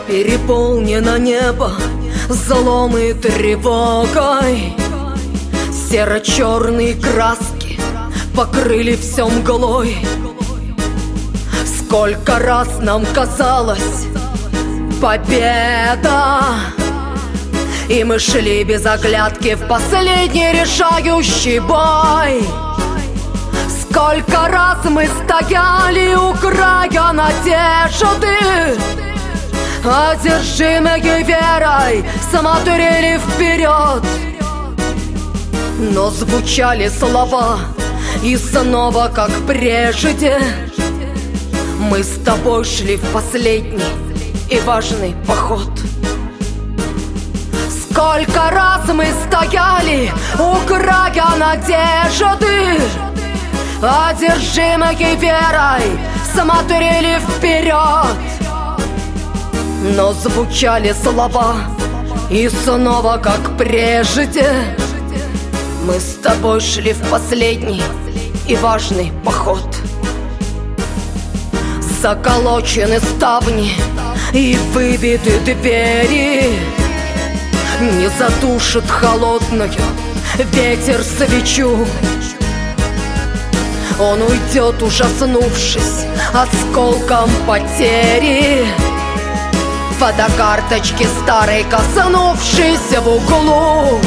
Переполнено небо злом и тревогой. Серо-черные краски покрыли все мглой. Сколько раз нам казалось победа, и мы шли без оглядки в последний решающий бой. Сколько раз мы стояли у края надежды, одержимые верой смотрели вперед. Но звучали слова, и снова, как прежде, мы с тобой шли в последний и важный поход. Сколько раз мы стояли у края надежды, одержимые верой смотрели вперед. Но звучали слова, и снова, как прежде, мы с тобой шли в последний и важный поход. Заколочены ставни и выбиты двери, не задушит холодную ветер свечу. Он уйдет, ужаснувшись осколком потери, фотокарточки старой коснувшись в углу.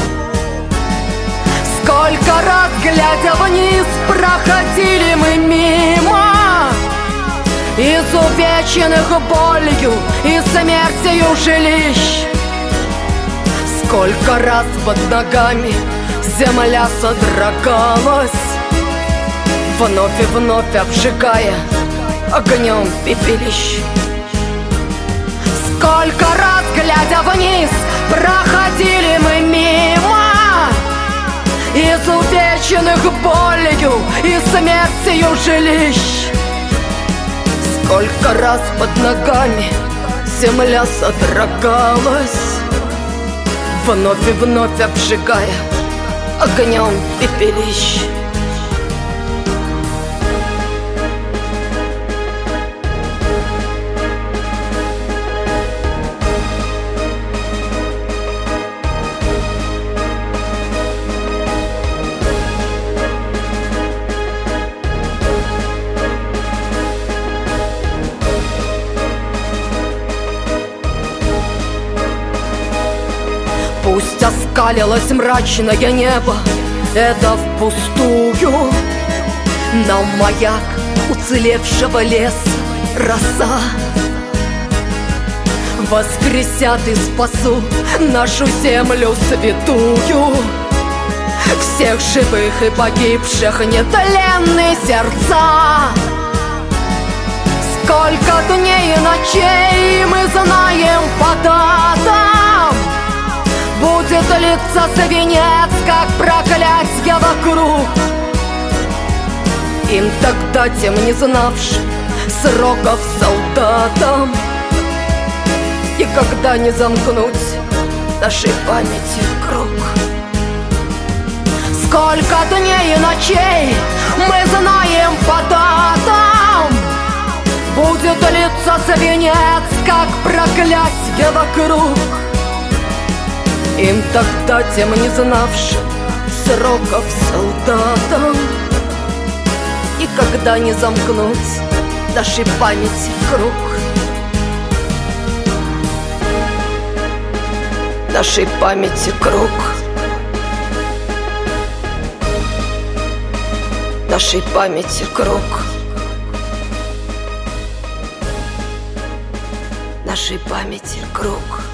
Сколько раз, глядя вниз, проходили мы мимо изувеченных болью и смертью жилищ. Сколько раз под ногами земля содрогалась, вновь и вновь обжигая огнем пепелищ. Сколько раз, глядя вниз, проходили мы мимо изувеченных болью и смертью жилищ. Сколько раз под ногами земля содрогалась, вновь и вновь обжигая огнем пепелищ. Пусть оскалилось мрачное небо, это впустую, но маяк уцелевшего леса роса воскресят и спасут нашу землю святую. Всех живых и погибших нетленные сердца. Сколько дней и ночей мы знаем по датам, будет литься свинец, как проклятье вокруг. Им тогда, тем не знавшим сроков солдатам, никогда не замкнуть нашей памяти круг. Сколько дней и ночей мы знаем по датам, будет литься свинец, как проклятье вокруг. Им тогда, тем не знавшим сроков солдатам, никогда не замкнуть нашей памяти круг. Нашей памяти круг. Нашей памяти круг. Нашей памяти круг.